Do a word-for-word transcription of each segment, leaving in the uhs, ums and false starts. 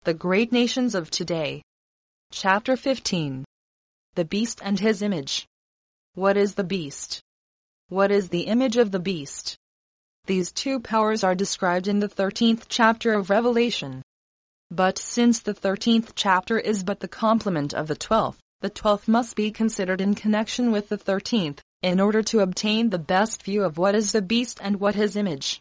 The Great Nations of Today. Chapter fifteen. The Beast and His Image. What is the beast? What is the image of the beast? These two powers are described in the thirteenth chapter of Revelation. But since the thirteenth chapter is but the complement of the twelfth, the twelfth must be considered in connection with the thirteenth, in order to obtain the best view of what is the beast and what his image.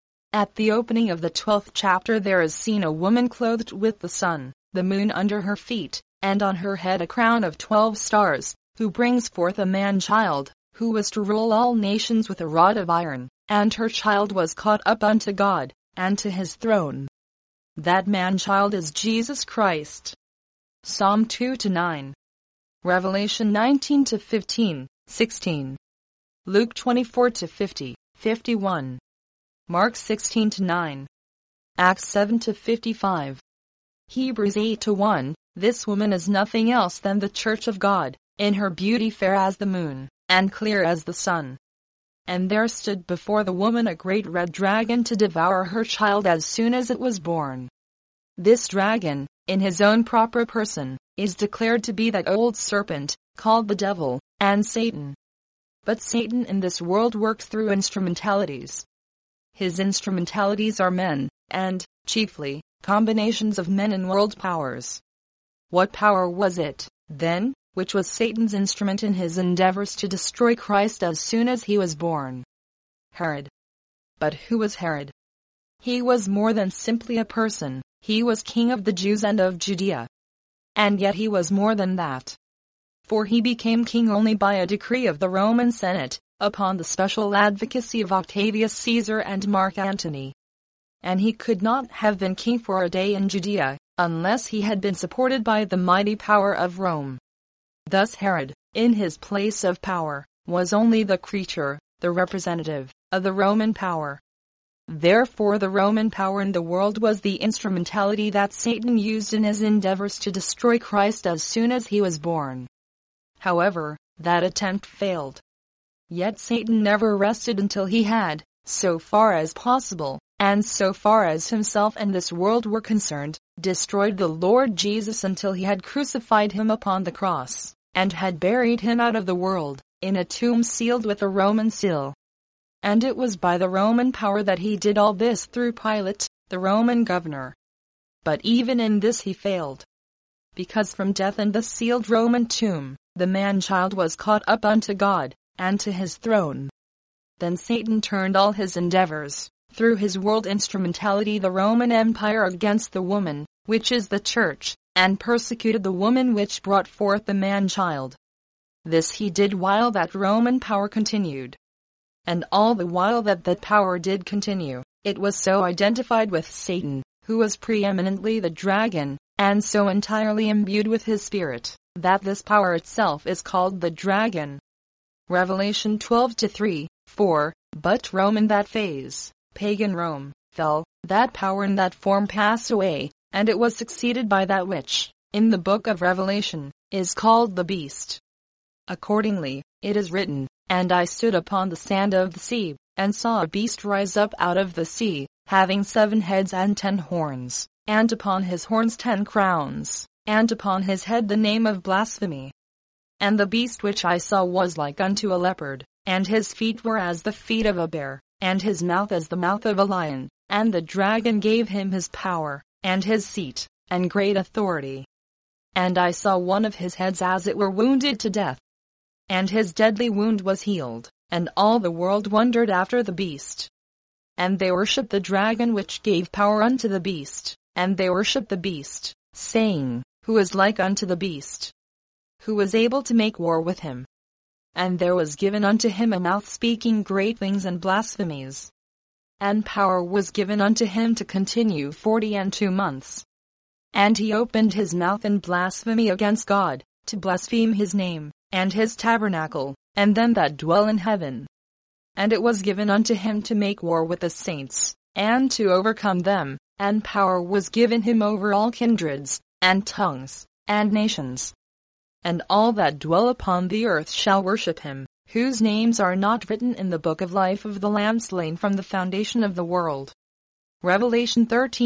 At the opening of the twelfth chapter there is seen a woman clothed with the sun, the moon under her feet, and on her head a crown of twelve stars, who brings forth a man-child, who was to rule all nations with a rod of iron, and her child was caught up unto God, and to his throne. That man-child is Jesus Christ. Psalm two to nine. Revelation nineteen to fifteen, sixteen. Luke twenty-four to fifty, fifty-one. Mark sixteen to nine. Acts seven to fifty-five. Hebrews eight to one. This woman is nothing else than the church of God, in her beauty fair as the moon, and clear as the sun. And there stood before the woman a great red dragon to devour her child as soon as it was born. This dragon, in his own proper person, is declared to be that old serpent, called the devil, and Satan. But Satan in this world works through instrumentalities. His instrumentalities are men, and, chiefly, combinations of men and world powers. What power was it, then, which was Satan's instrument in his endeavors to destroy Christ as soon as he was born? Herod. But who was Herod? He was more than simply a person, he was king of the Jews and of Judea. And yet he was more than that. For he became king only by a decree of the Roman Senate, upon the special advocacy of Octavius Caesar and Mark Antony. And he could not have been king for a day in Judea, unless he had been supported by the mighty power of Rome. Thus Herod, in his place of power, was only the creature, the representative, of the Roman power. Therefore the Roman power in the world was the instrumentality that Satan used in his endeavors to destroy Christ as soon as he was born. However, that attempt failed. Yet Satan never rested until he had, so far as possible, and so far as himself and this world were concerned, destroyed the Lord Jesus until he had crucified him upon the cross, and had buried him out of the world, in a tomb sealed with a Roman seal. And it was by the Roman power that he did all this through Pilate, the Roman governor. But even in this he failed. Because from death and the sealed Roman tomb, the man-child was caught up unto God, and to his throne. Then Satan turned all his endeavors, through his world instrumentality the Roman Empire against the woman, which is the church, and persecuted the woman which brought forth the man-child. This he did while that Roman power continued. And all the while that that power did continue, it was so identified with Satan, who was preeminently the dragon, and so entirely imbued with his spirit, that this power itself is called the dragon. Revelation twelve to three, four. But Rome in that phase, pagan Rome, fell, that power in that form passed away, and it was succeeded by that which, in the book of Revelation, is called the beast. Accordingly, it is written, And I stood upon the sand of the sea, and saw a beast rise up out of the sea, having seven heads and ten horns, and upon his horns ten crowns, and upon his head the name of blasphemy. And the beast which I saw was like unto a leopard, and his feet were as the feet of a bear, and his mouth as the mouth of a lion, and the dragon gave him his power, and his seat, and great authority. And I saw one of his heads as it were wounded to death. And his deadly wound was healed, and all the world wondered after the beast. And they worshipped the dragon which gave power unto the beast, and they worshipped the beast, saying, Who is like unto the beast? Who was able to make war with him? And there was given unto him a mouth speaking great things and blasphemies. And power was given unto him to continue forty and two months. And he opened his mouth in blasphemy against God, to blaspheme his name, and his tabernacle, and them that dwell in heaven. And it was given unto him to make war with the saints, and to overcome them, and power was given him over all kindreds, and tongues, and nations. And all that dwell upon the earth shall worship him, whose names are not written in the book of life of the Lamb slain from the foundation of the world. Revelation thirteen,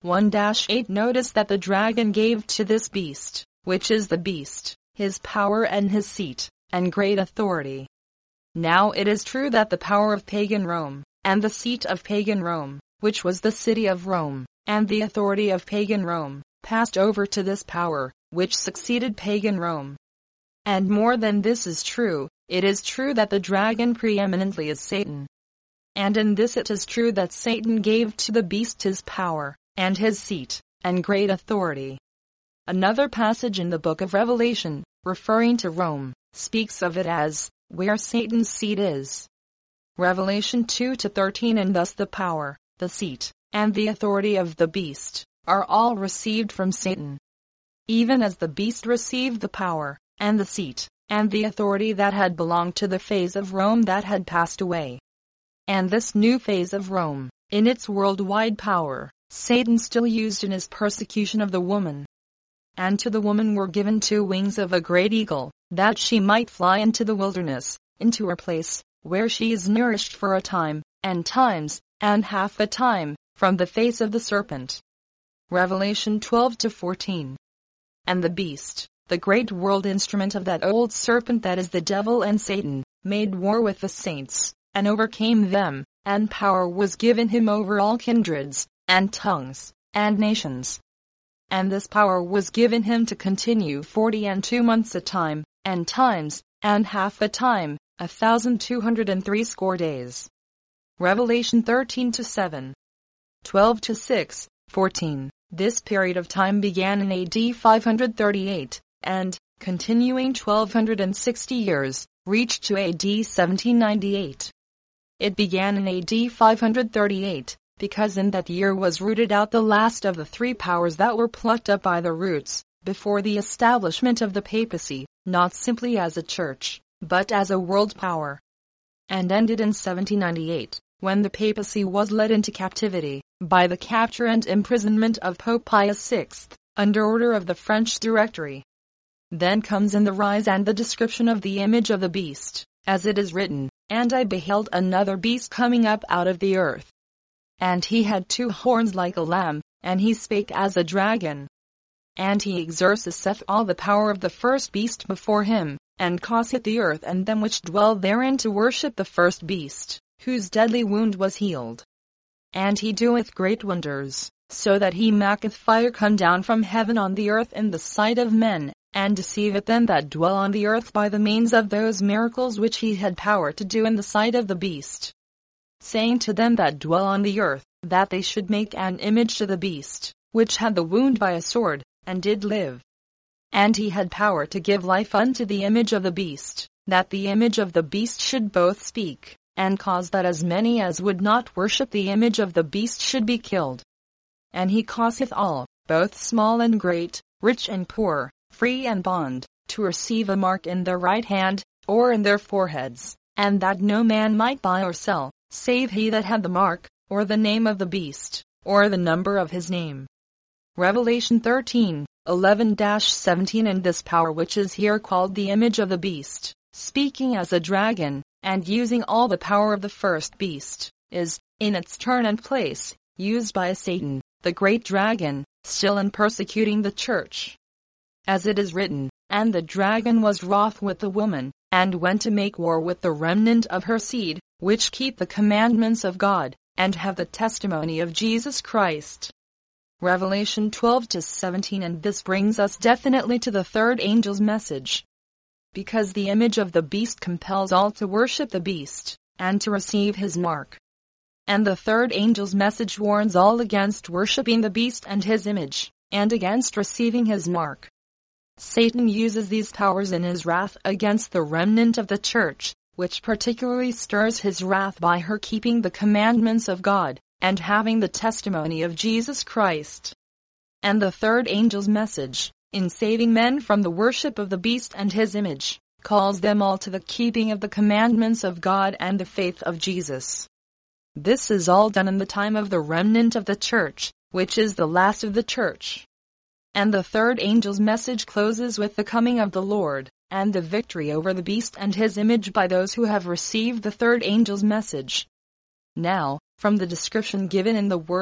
one to eight. Notice that the dragon gave to this beast, which is the beast, his power and his seat, and great authority. Now it is true that the power of pagan Rome, and the seat of pagan Rome, which was the city of Rome, and the authority of pagan Rome, passed over to this power, which succeeded pagan Rome. And more than this is true, it is true that the dragon preeminently is Satan. And in this it is true that Satan gave to the beast his power, and his seat, and great authority. Another passage in the book of Revelation, referring to Rome, speaks of it as, where Satan's seat is. Revelation two to thirteen. And thus the power, the seat, and the authority of the beast, are all received from Satan. Even as the beast received the power, and the seat, and the authority that had belonged to the phase of Rome that had passed away. And this new phase of Rome, in its worldwide power, Satan still used in his persecution of the woman. And to the woman were given two wings of a great eagle, that she might fly into the wilderness, into her place, where she is nourished for a time, and times, and half a time, from the face of the serpent. Revelation twelve to fourteen. And the beast, the great world instrument of that old serpent that is the devil and Satan, made war with the saints, and overcame them, and power was given him over all kindreds, and tongues, and nations. And this power was given him to continue forty and two months a time, and times, and half a time, a thousand two hundred and threescore days. Revelation thirteen to seven. twelve to six, fourteen. This period of time began in A D five thirty-eight, and, continuing twelve sixty years, reached to A D seventeen ninety-eight. It began in A D five thirty-eight, because in that year was rooted out the last of the three powers that were plucked up by the roots, before the establishment of the papacy, not simply as a church, but as a world power. And ended in seventeen ninety-eight, when the papacy was led into captivity, by the capture and imprisonment of Pope Pius the sixth, under order of the French Directory. Then comes in the rise and the description of the image of the beast, as it is written, and I beheld another beast coming up out of the earth. And he had two horns like a lamb, and he spake as a dragon. And he exerciseth all the power of the first beast before him, and causeth the earth and them which dwell therein to worship the first beast, whose deadly wound was healed. And he doeth great wonders, so that he maketh fire come down from heaven on the earth in the sight of men, and deceiveth them that dwell on the earth by the means of those miracles which he had power to do in the sight of the beast, saying to them that dwell on the earth, that they should make an image to the beast, which had the wound by a sword, and did live. And he had power to give life unto the image of the beast, that the image of the beast should both speak, and cause that as many as would not worship the image of the beast should be killed. And he causeth all, both small and great, rich and poor, free and bond, to receive a mark in their right hand, or in their foreheads, and that no man might buy or sell, save he that had the mark, or the name of the beast, or the number of his name. Revelation thirteen, eleven to seventeen. And this power which is here called the image of the beast, speaking as a dragon, and using all the power of the first beast, is, in its turn and place, used by Satan, the great dragon, still in persecuting the church. As it is written, and the dragon was wroth with the woman, and went to make war with the remnant of her seed, which keep the commandments of God, and have the testimony of Jesus Christ. Revelation twelve to seventeen. And this brings us definitely to the third angel's message. Because the image of the beast compels all to worship the beast, and to receive his mark. And the third angel's message warns all against worshiping the beast and his image, and against receiving his mark. Satan uses these powers in his wrath against the remnant of the church, which particularly stirs his wrath by her keeping the commandments of God, and having the testimony of Jesus Christ. And the third angel's message, in saving men from the worship of the beast and his image, calls them all to the keeping of the commandments of God and the faith of Jesus. This is all done in the time of the remnant of the church, which is the last of the church. And the third angel's message closes with the coming of the Lord, and the victory over the beast and his image by those who have received the third angel's message. Now, from the description given in the Word,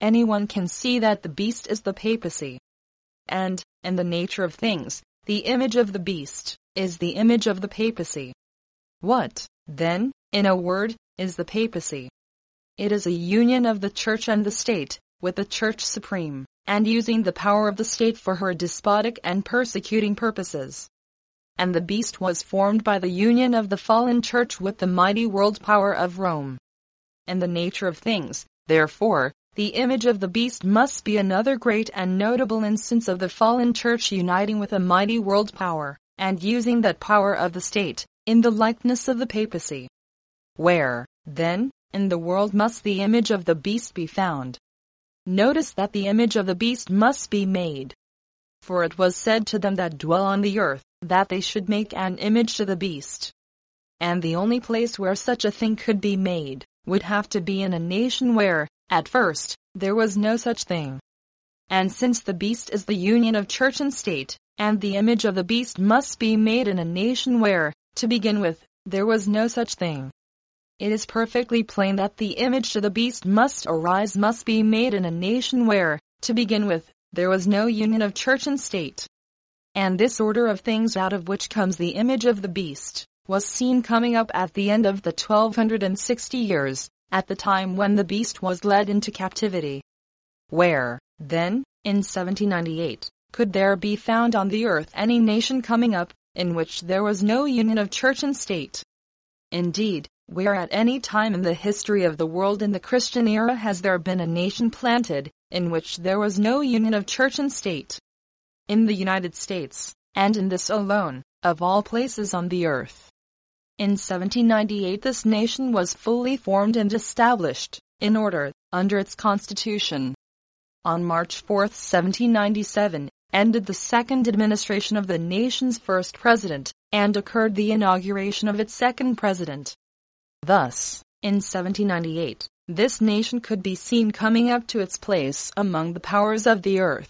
anyone can see that the beast is the papacy. And, in the nature of things, the image of the beast is the image of the papacy. What, then, in a word, is the papacy? It is a union of the church and the state, with the church supreme, and using the power of the state for her despotic and persecuting purposes. And the beast was formed by the union of the fallen church with the mighty world power of Rome. In the nature of things, therefore, the image of the beast must be another great and notable instance of the fallen church uniting with a mighty world power, and using that power of the state, in the likeness of the papacy. Where, then, in the world must the image of the beast be found? Notice that the image of the beast must be made. For it was said to them that dwell on the earth, that they should make an image to the beast. And the only place where such a thing could be made, would have to be in a nation where, at first, there was no such thing. And since the beast is the union of church and state, and the image of the beast must be made in a nation where, to begin with, there was no such thing, it is perfectly plain that the image to the beast must arise must be made in a nation where, to begin with, there was no union of church and state. And this order of things out of which comes the image of the beast, was seen coming up at the end of the twelve hundred sixty years, at the time when the beast was led into captivity. Where, then, in seventeen ninety-eight, could there be found on the earth any nation coming up, in which there was no union of church and state? Indeed, where at any time in the history of the world in the Christian era has there been a nation planted, in which there was no union of church and state? In the United States, and in this alone, of all places on the earth. In seventeen ninety-eight this nation was fully formed and established, in order, under its constitution. On March fourth, seventeen ninety-seven, ended the second administration of the nation's first president, and occurred the inauguration of its second president. Thus, in seventeen ninety-eight, this nation could be seen coming up to its place among the powers of the earth.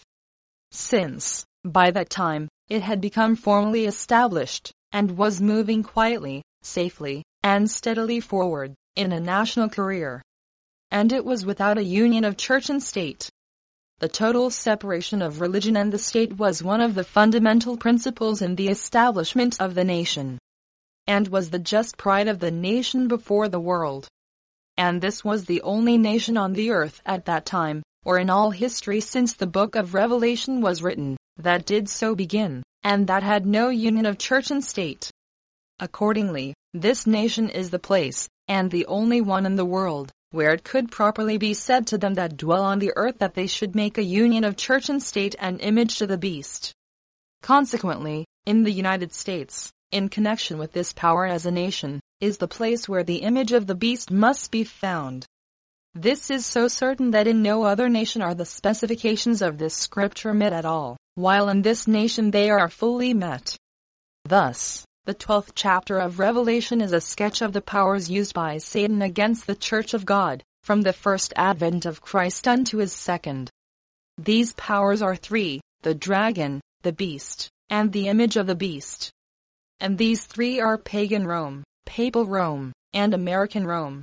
Since, by that time, it had become formally established, and was moving quietly, safely, and steadily forward, in a national career. And it was without a union of church and state. The total separation of religion and the state was one of the fundamental principles in the establishment of the nation, and was the just pride of the nation before the world. And this was the only nation on the earth at that time, or in all history since the book of Revelation was written, that did so begin, and that had no union of church and state. Accordingly, this nation is the place, and the only one in the world, where it could properly be said to them that dwell on the earth that they should make a union of church and state and image to the beast. Consequently, in the United States, in connection with this power as a nation, is the place where the image of the beast must be found. This is so certain that in no other nation are the specifications of this scripture met at all, while in this nation they are fully met. Thus, the twelfth chapter of Revelation is a sketch of the powers used by Satan against the Church of God, from the first advent of Christ unto his second. These powers are three: the dragon, the beast, and the image of the beast. And these three are pagan Rome, papal Rome, and American Rome.